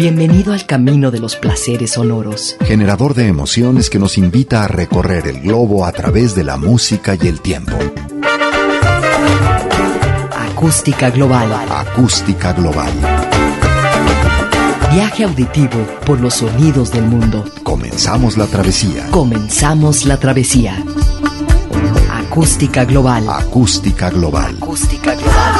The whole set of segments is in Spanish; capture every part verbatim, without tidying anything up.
Bienvenido al camino de los placeres sonoros. Generador de emociones que nos invita a recorrer el globo a través de la música y el tiempo. Acústica Global. Acústica Global. Viaje auditivo por los sonidos del mundo. Comenzamos la travesía. Comenzamos la travesía. Acústica Global. Acústica Global. Acústica Global.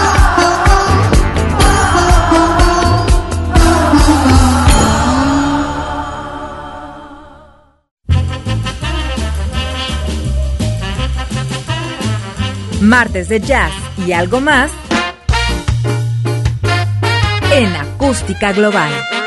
Martes de jazz y algo más en Acústica Global.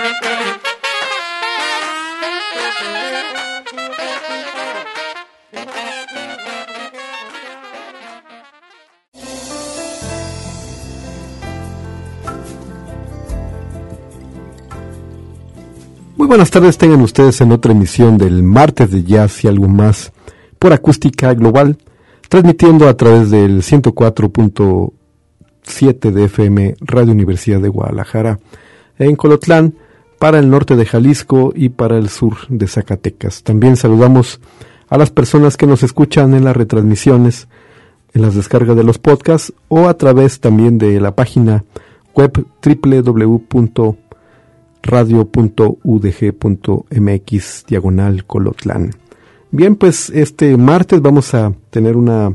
Muy buenas tardes, tengan ustedes en otra emisión del Martes de Jazz y algo más por Acústica Global, transmitiendo a través del ciento cuatro punto siete de F M Radio Universidad de Guadalajara en Colotlán, para el norte de Jalisco y para el sur de Zacatecas. También saludamos a las personas que nos escuchan en las retransmisiones, en las descargas de los podcasts o a través también de la página web doble u doble u doble u punto radio punto u d g punto m x diagonal Colotlán. Bien, pues este martes vamos a tener una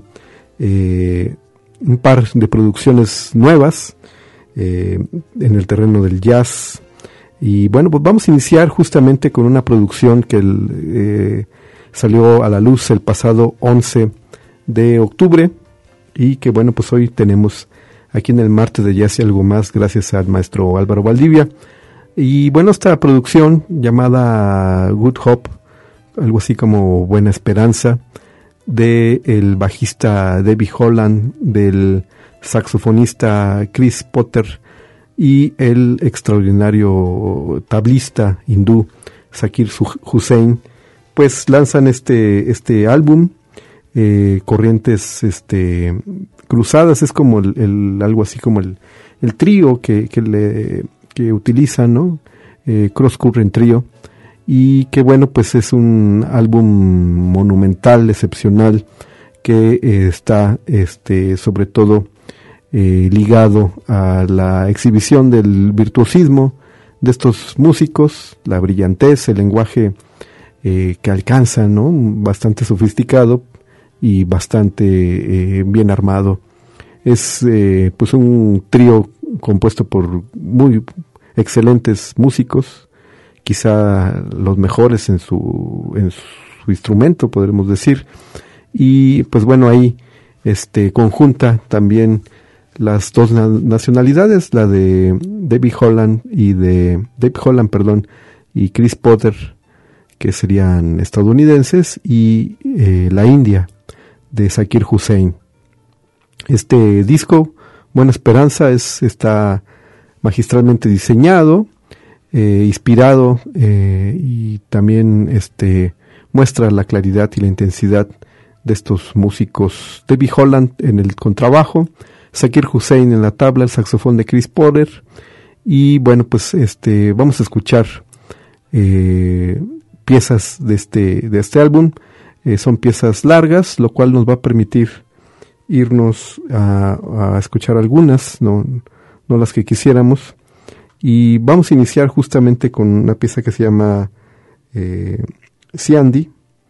eh, un par de producciones nuevas eh, en el terreno del jazz. Y bueno, pues vamos a iniciar justamente con una producción que el, eh, salió a la luz el pasado once de octubre y que bueno, pues hoy tenemos aquí en el Martes de Jazz y algo más, gracias al maestro Álvaro Valdivia. Y bueno, esta producción llamada Good Hope, algo así como Buena Esperanza, de el bajista Debbie Holland, del saxofonista Chris Potter y el extraordinario tablista hindú Zakir Hussain, pues lanzan este este álbum, eh, Corrientes este Cruzadas. Es como el, el algo así como el, el trío que, que le que utilizan, ¿no? Eh, Cross Current Trio. Y que bueno, pues es un álbum monumental, excepcional, que eh, está este sobre todo eh, ligado a la exhibición del virtuosismo de estos músicos, la brillantez, el lenguaje eh, que alcanzan, ¿no? Bastante sofisticado y bastante eh, bien armado. Es eh, pues un trío compuesto por muy excelentes músicos, quizá los mejores en su en su instrumento, podremos decir. Y pues bueno, ahí este conjunta también las dos na- nacionalidades, la de Debbie Holland y de Debbie Holland, perdón, y Chris Potter, que serían estadounidenses, y eh, la India de Zakir Hussain. Este disco, Buena Esperanza, es está magistralmente diseñado, eh, inspirado eh, y también este muestra la claridad y la intensidad de estos músicos. Debbie Holland en el contrabajo, Zakir Hussain en la tabla, el saxofón de Chris Potter. Y bueno, pues este vamos a escuchar eh, piezas de este de este álbum. Eh, son piezas largas, lo cual nos va a permitir irnos a, a escuchar algunas, no, no las que quisiéramos. Y vamos a iniciar justamente con una pieza que se llama eh, Siandi,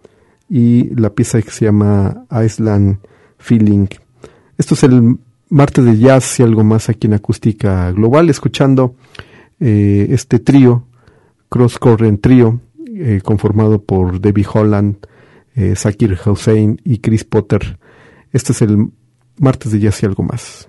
y la pieza que se llama Island Feeling. Esto es el Martes de Jazz y algo más aquí en Acústica Global, escuchando eh, este trío, Cross Current Trio, eh, conformado por Debbie Holland, eh, Zakir Hussain y Chris Potter. Este es el Martes de Jazz y algo más.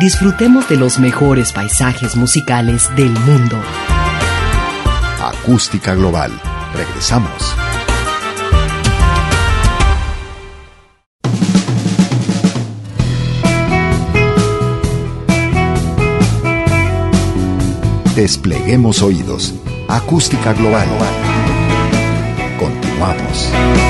Disfrutemos de los mejores paisajes musicales del mundo. Acústica Global. Regresamos. Despleguemos oídos. Acústica Global. Continuamos.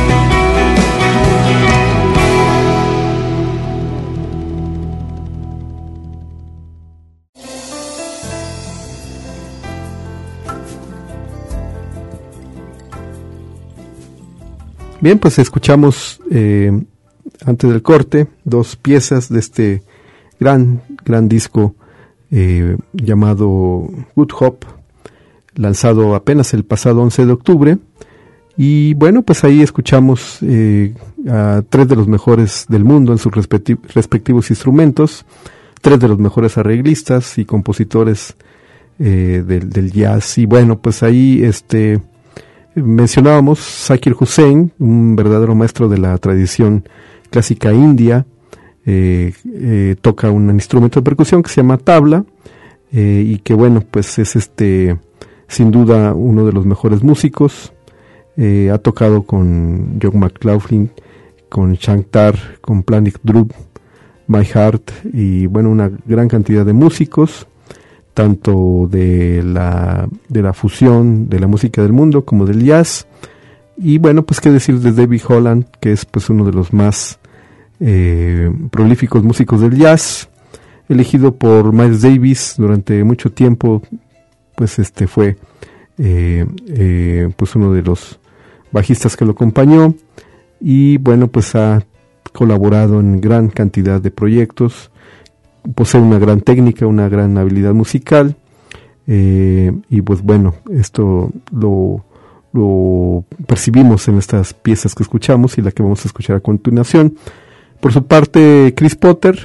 Bien, pues escuchamos eh, antes del corte dos piezas de este gran, gran disco eh, llamado Good Hope, lanzado apenas el pasado once de octubre. Y bueno, pues ahí escuchamos eh, a tres de los mejores del mundo en sus respecti- respectivos instrumentos, tres de los mejores arreglistas y compositores eh, del, del jazz. Y bueno, pues ahí este... mencionábamos Zakir Hussain, un verdadero maestro de la tradición clásica india, eh, eh, toca un instrumento de percusión que se llama tabla, eh, y que bueno, pues es este sin duda uno de los mejores músicos. Eh, ha tocado con John McLaughlin, con Shankar, con Planik Dhruv, My Heart, y bueno, una gran cantidad de músicos, tanto de la de la fusión de la música del mundo como del jazz. Y bueno, pues qué decir de David Holland, que es pues uno de los más eh, prolíficos músicos del jazz, elegido por Miles Davis durante mucho tiempo. Pues este fue eh, eh, pues uno de los bajistas que lo acompañó, y bueno, pues ha colaborado en gran cantidad de proyectos. Posee una gran técnica, una gran habilidad musical, eh, y pues bueno, esto lo, lo percibimos en estas piezas que escuchamos y la que vamos a escuchar a continuación. Por su parte, Chris Potter,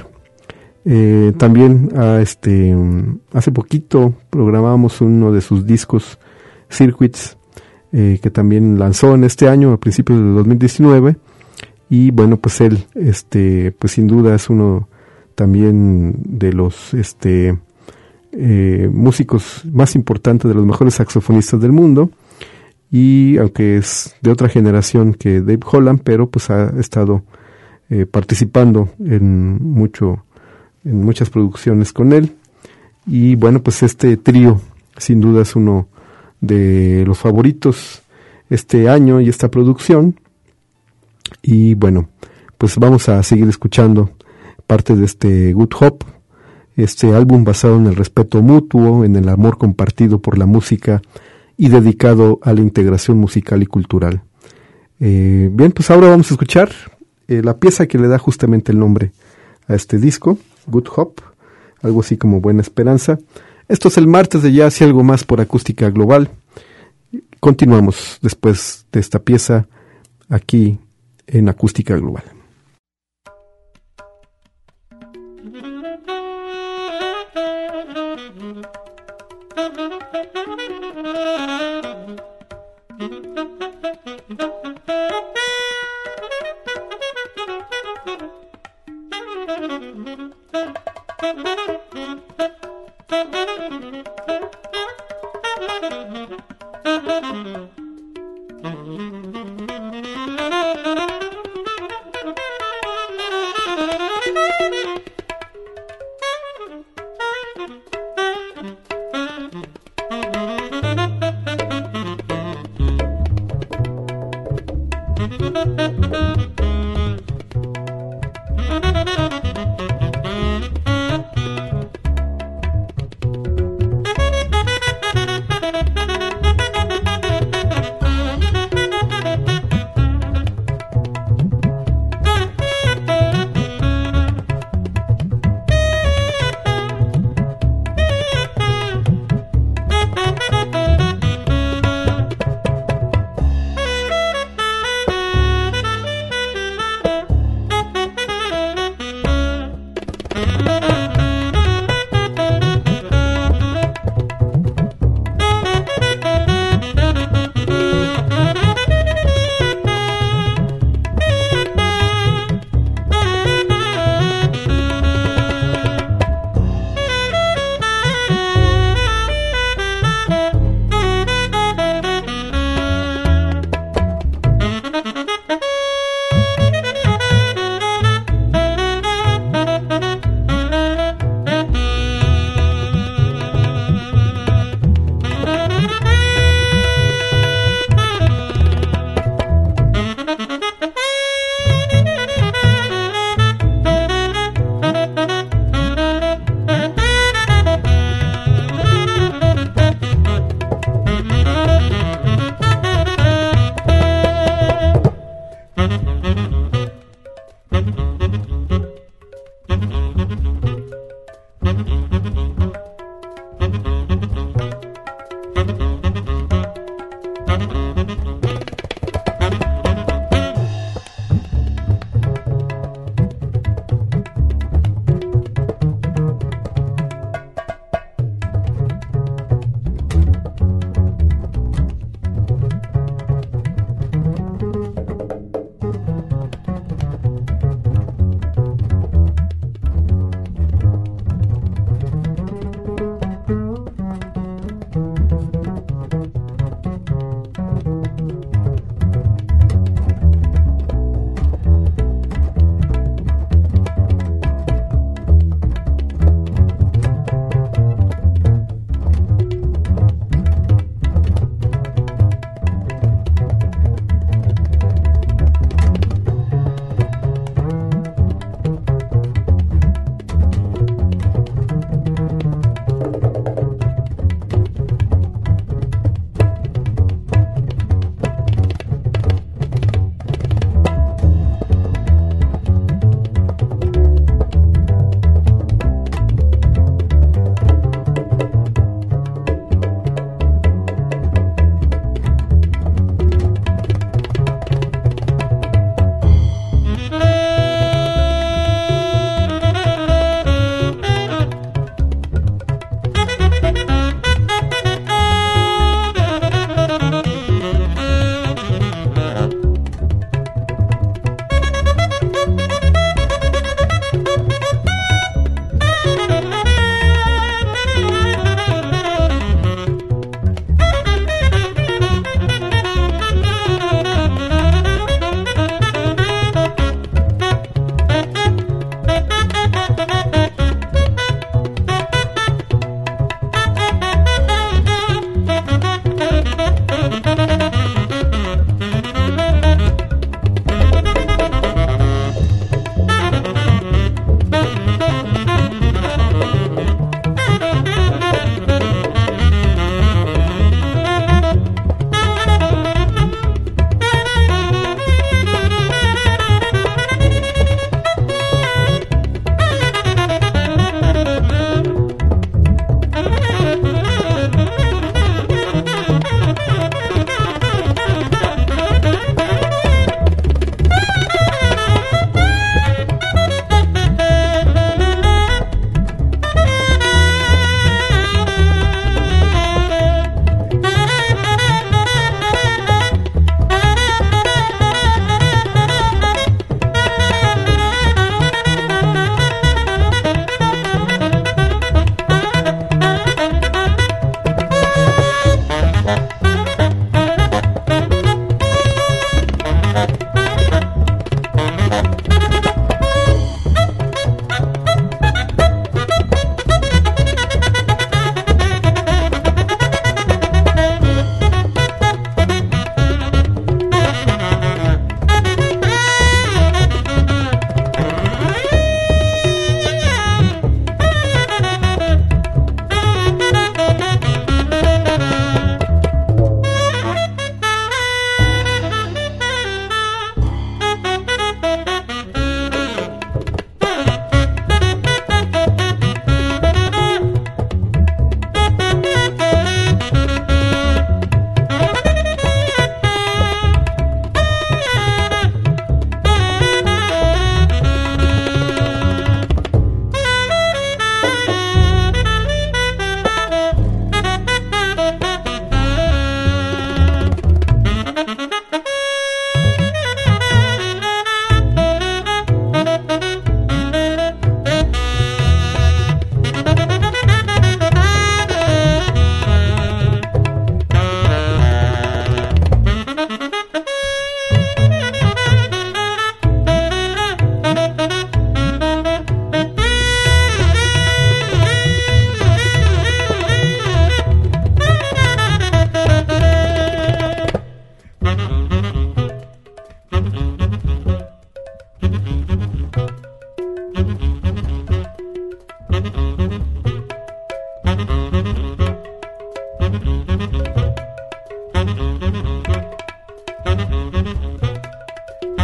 eh, también a este, hace poquito programamos uno de sus discos, Circuits, eh, que también lanzó en este año, a principios de dos mil diecinueve, y bueno, pues él, este, pues sin duda es uno también de los este eh, músicos más importantes, de los mejores saxofonistas del mundo, y aunque es de otra generación que Dave Holland, pero pues ha estado eh, participando en mucho en muchas producciones con él. Y bueno, pues este trío sin duda es uno de los favoritos este año y esta producción. Y bueno, pues vamos a seguir escuchando parte de este Good Hope, este álbum basado en el respeto mutuo, en el amor compartido por la música y dedicado a la integración musical y cultural. Eh, bien, pues ahora vamos a escuchar eh, la pieza que le da justamente el nombre a este disco, Good Hope, algo así como Buena Esperanza. Esto es el martes de Jazz y algo más por Acústica Global. Continuamos después de esta pieza aquí en Acústica Global.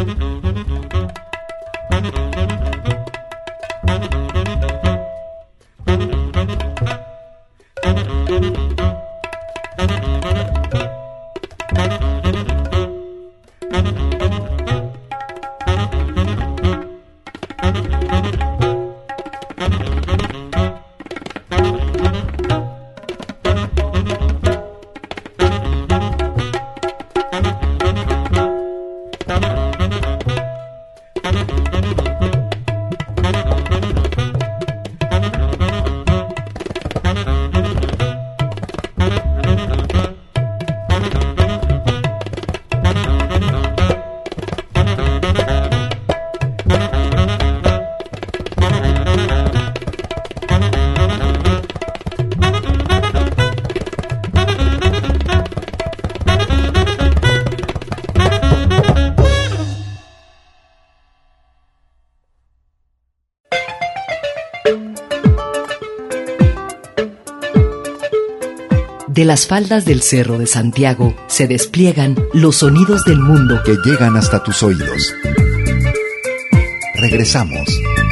De las faldas del Cerro de Santiago se despliegan los sonidos del mundo que llegan hasta tus oídos. Regresamos.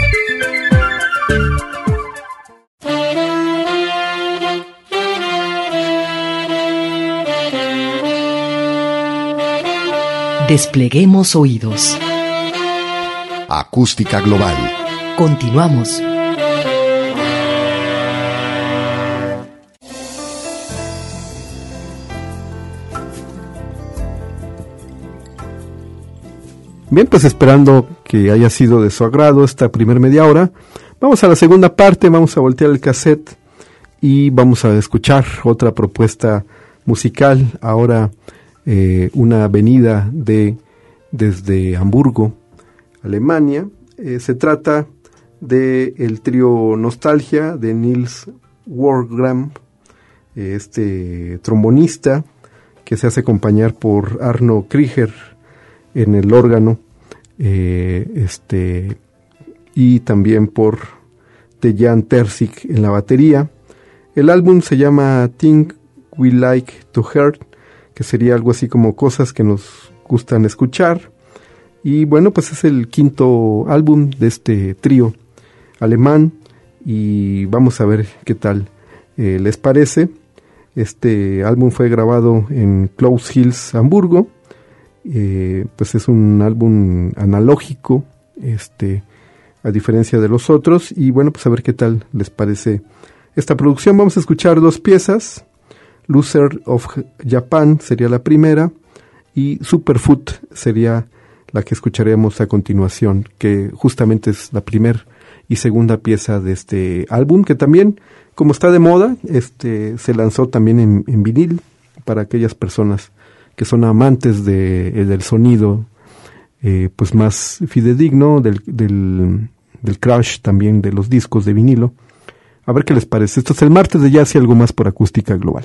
Despleguemos oídos. Acústica Global. Continuamos. Bien, pues esperando que haya sido de su agrado esta primer media hora, vamos a la segunda parte, vamos a voltear el cassette y vamos a escuchar otra propuesta musical, ahora eh, una venida de desde Hamburgo, Alemania. Eh, se trata de el trío Nostalgia de Nils Wårgram, eh, este trombonista que se hace acompañar por Arno Krieger en el órgano, eh, este y también por Dejan Terzic en la batería. El álbum se llama Things We Like to Hear, que sería algo así como cosas que nos gustan escuchar. Y bueno, pues es el quinto álbum de este trío alemán y vamos a ver qué tal eh, les parece. Este álbum fue grabado en Close Hills, Hamburgo. Eh, pues es un álbum analógico, este, a diferencia de los otros, y bueno, pues a ver qué tal les parece esta producción. Vamos a escuchar dos piezas. Loser of Japan sería la primera y Superfood sería la que escucharemos a continuación, que justamente es la primera y segunda pieza de este álbum, que también, como está de moda, este se lanzó también en, en vinil para aquellas personas que son amantes de, del sonido eh, pues más fidedigno, del, del, del crash también de los discos de vinilo. A ver qué les parece. Esto es el martes de jazz y algo más por Acústica Global.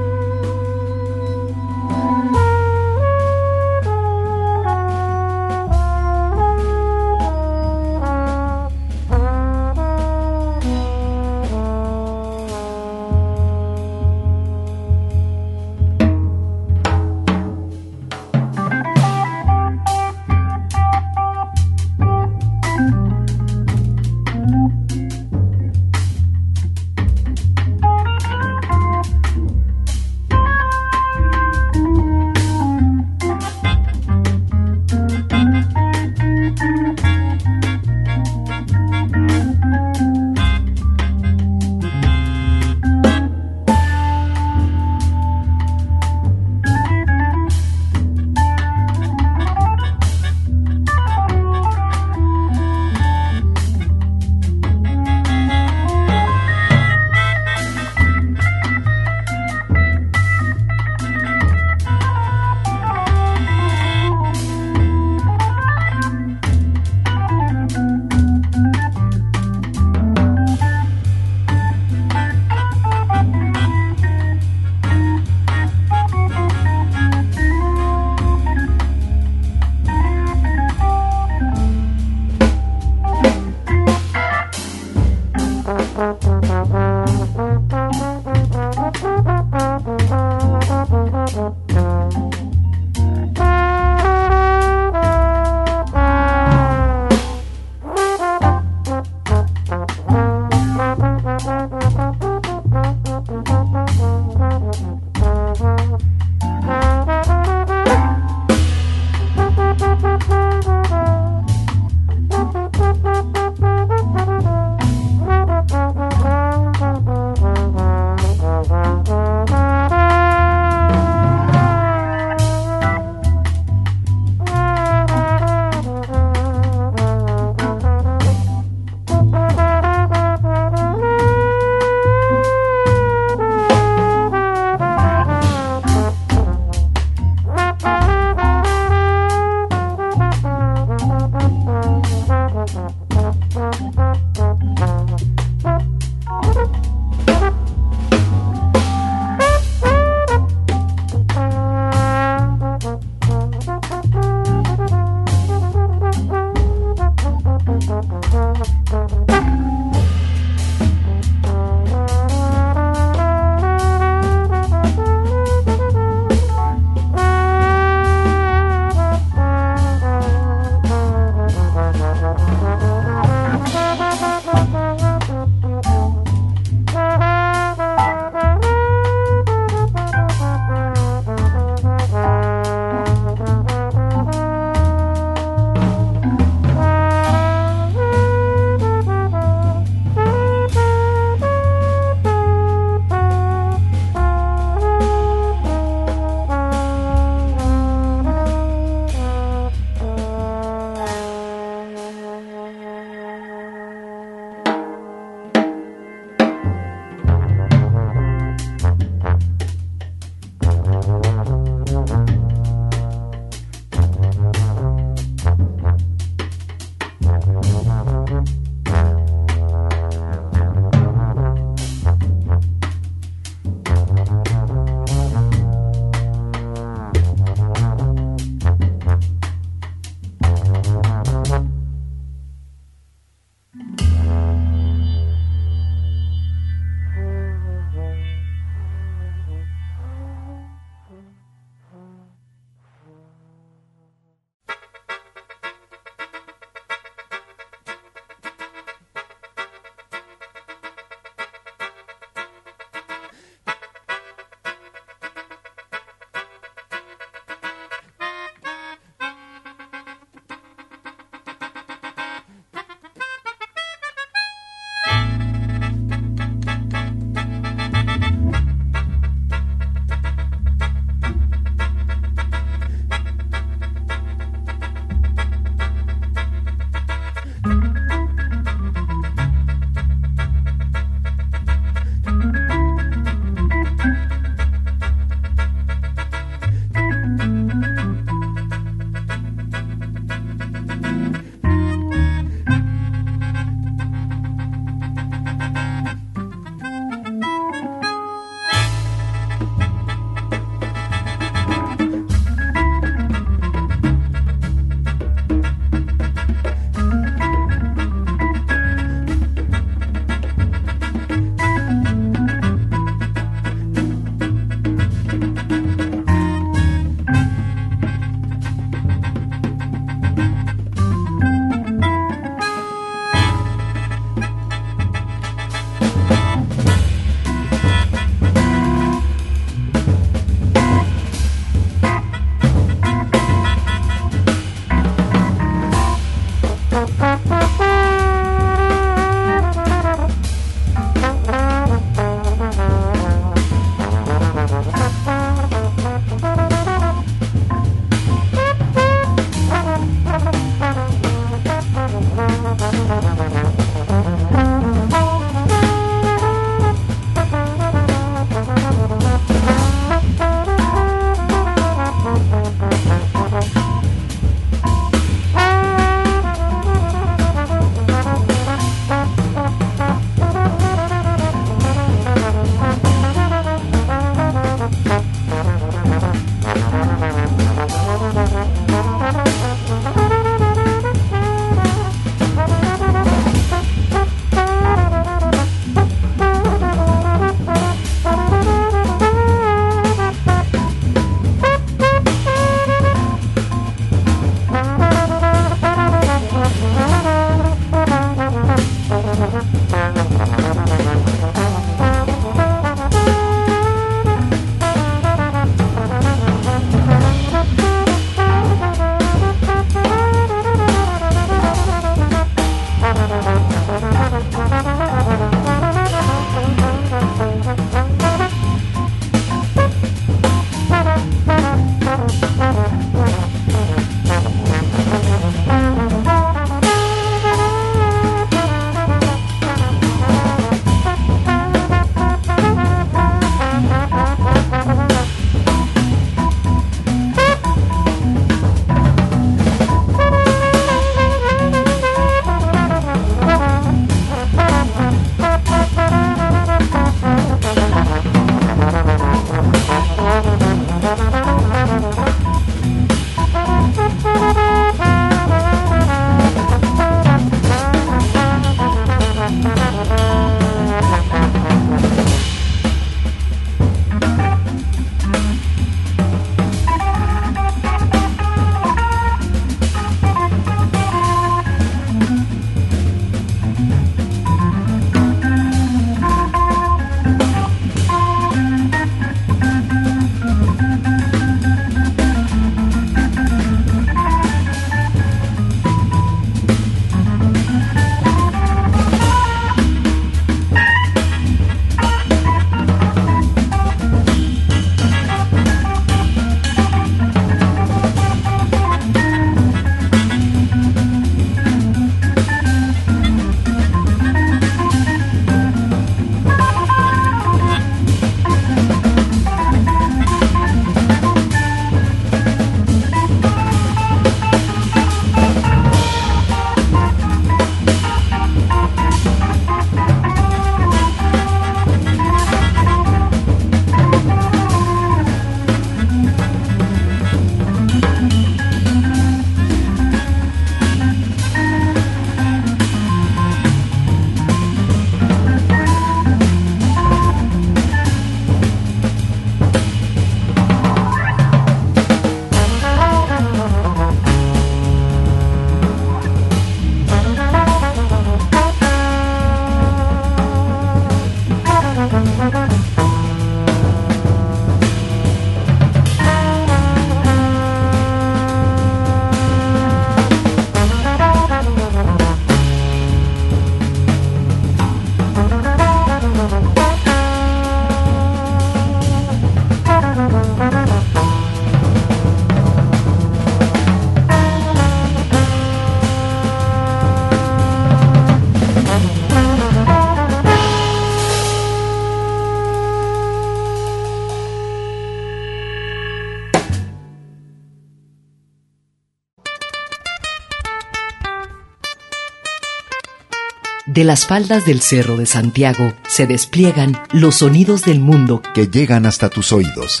De las faldas del Cerro de Santiago se despliegan los sonidos del mundo que llegan hasta tus oídos.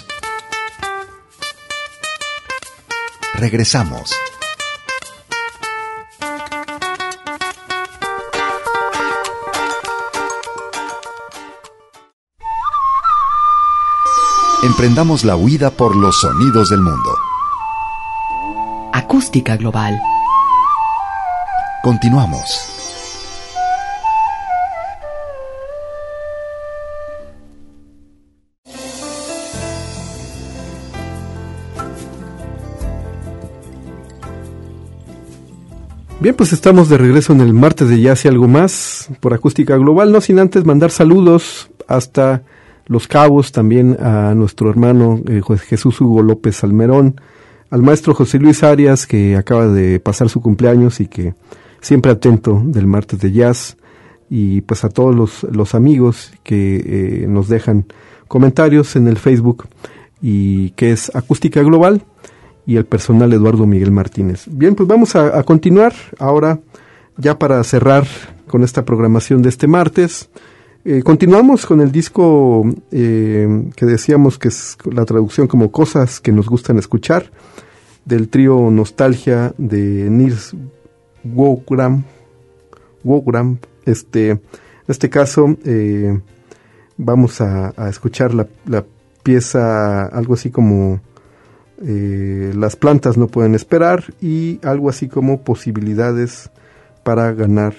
Regresamos. Emprendamos la huida por los sonidos del mundo. Acústica Global. Continuamos. Bien, pues estamos de regreso en el martes de Jazz y algo más por Acústica Global, no sin antes mandar saludos hasta Los Cabos, también a nuestro hermano eh, Jesús Hugo López Almerón, al maestro José Luis Arias, que acaba de pasar su cumpleaños y que siempre atento del martes de Jazz, y pues a todos los, los amigos que eh, nos dejan comentarios en el Facebook, y que es Acústica Global, y el personal Eduardo Miguel Martínez. Bien, pues vamos a, a continuar ahora, ya para cerrar con esta programación de este martes. Eh, continuamos con el disco eh, que decíamos que es la traducción como Cosas que nos gustan escuchar, del trío Nostalgia de Nils Wougram. Wougram. Este, en este caso eh, vamos a, a escuchar la, la pieza, algo así como Eh, Las plantas no pueden esperar, y algo así como Posibilidades para ganar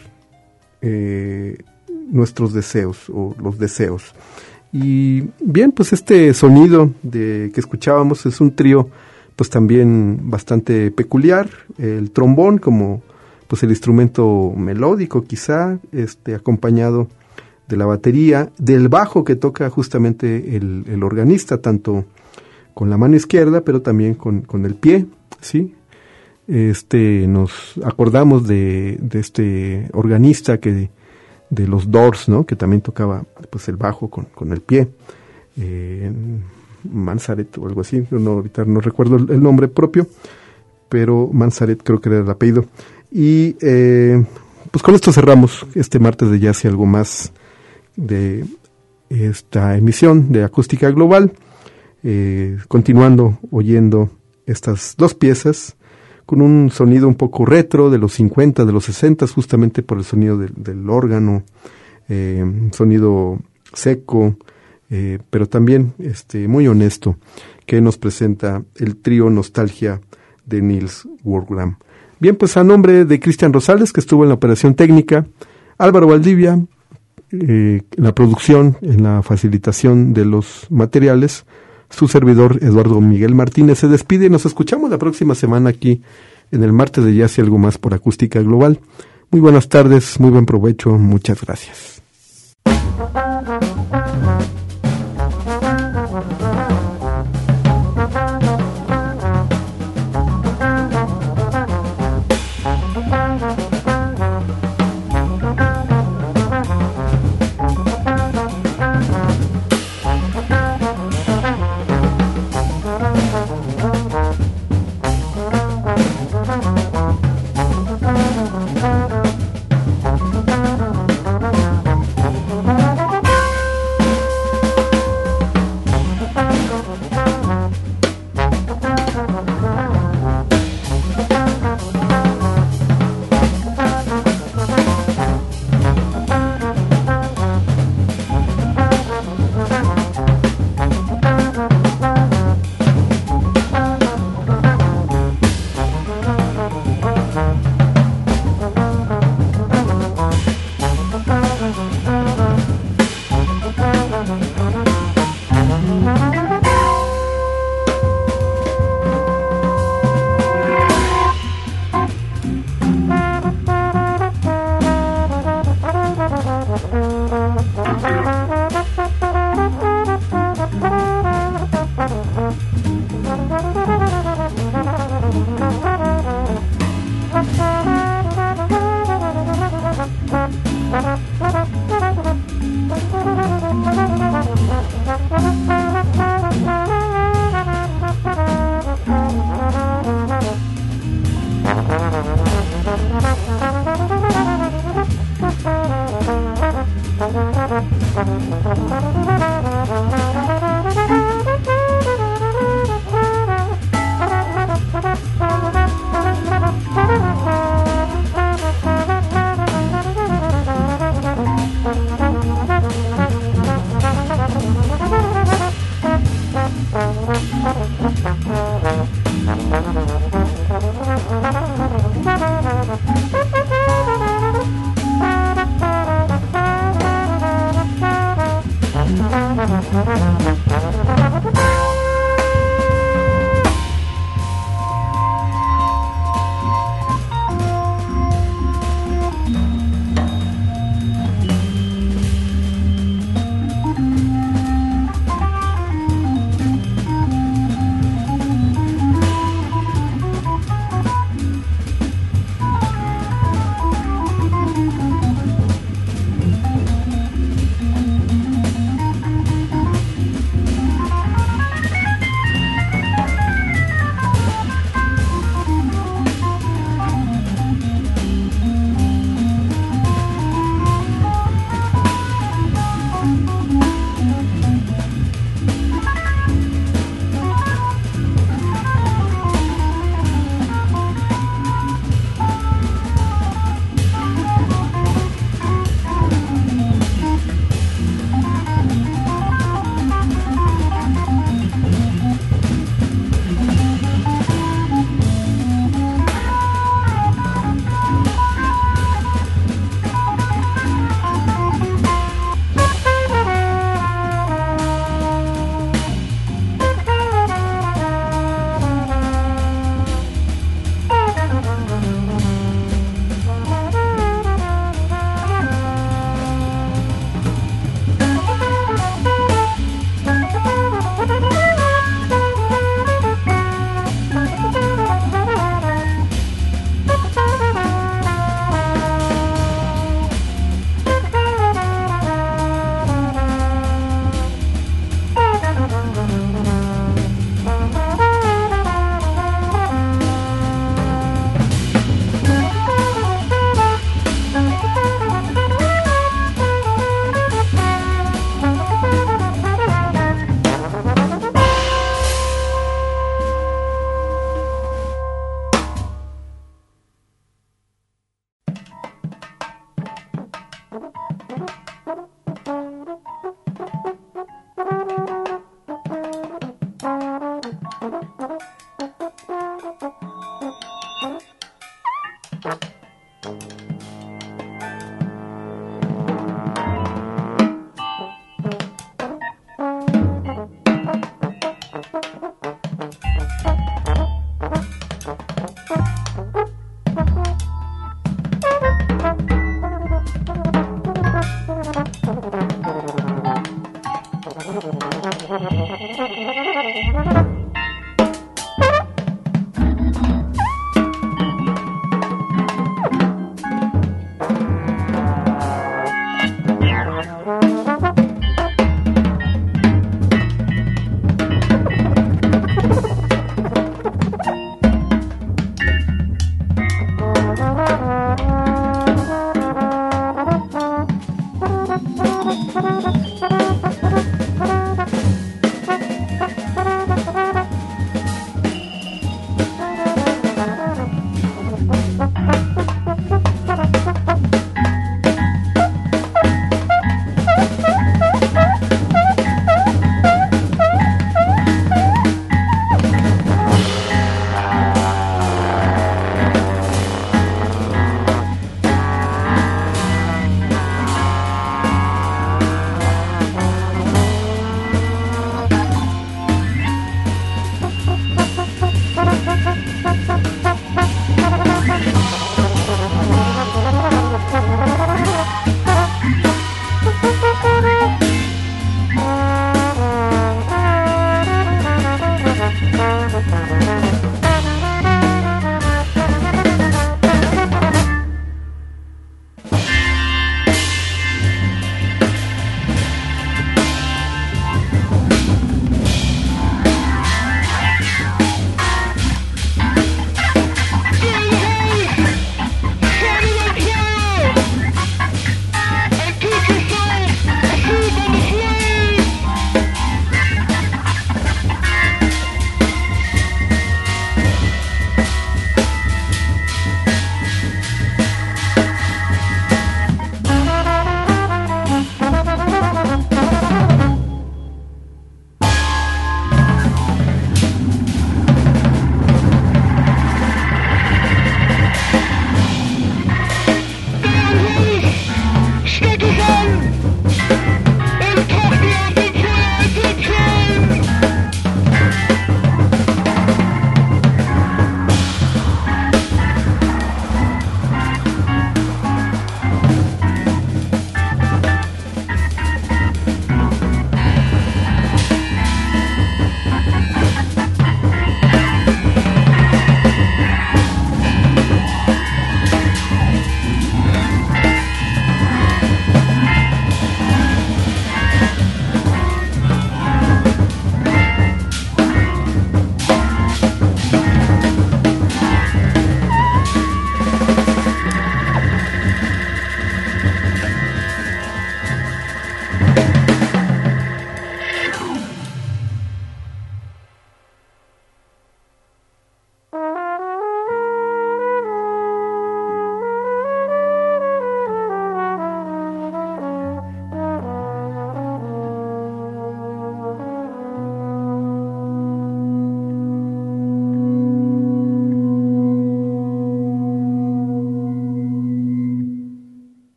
eh, nuestros deseos o los deseos. Y bien, pues este sonido de que escuchábamos es un trío pues también bastante peculiar, el trombón como pues el instrumento melódico quizá, este acompañado de la batería, del bajo que toca justamente el, el organista, tanto con la mano izquierda, pero también con, con el pie, ¿sí? Este, nos acordamos de, de este organista que de los Doors, ¿no? Que también tocaba pues el bajo con, con el pie, eh, Manzaret o algo así, no, ahorita no recuerdo el, el nombre propio, pero Manzaret creo que era el apellido. Y eh, pues con esto cerramos este martes de Jazz y algo más de esta emisión de Acústica Global. Eh, continuando oyendo estas dos piezas con un sonido un poco retro de los cincuenta, de los sesenta, justamente por el sonido del, del órgano, eh, un sonido seco, eh, pero también este, muy honesto, que nos presenta el trío Nostalgia de Nils Wougram. Bien, pues a nombre de Cristian Rosales, que estuvo en la operación técnica, Álvaro Valdivia, eh, en la producción, en la facilitación de los materiales, su servidor Eduardo Miguel Martínez se despide y nos escuchamos la próxima semana aquí en el martes de Jazz y algo más por Acústica Global. Muy buenas tardes, muy buen provecho, muchas gracias.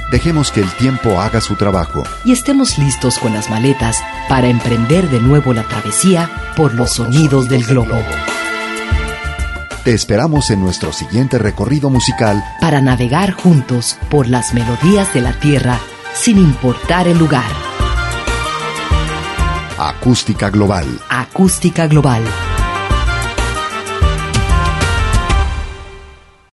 Dejemos que el tiempo haga su trabajo. Y estemos listos con las maletas para emprender de nuevo la travesía por los sonidos del globo. Te esperamos en nuestro siguiente recorrido musical para navegar juntos por las melodías de la tierra sin importar el lugar. Acústica Global. Acústica Global.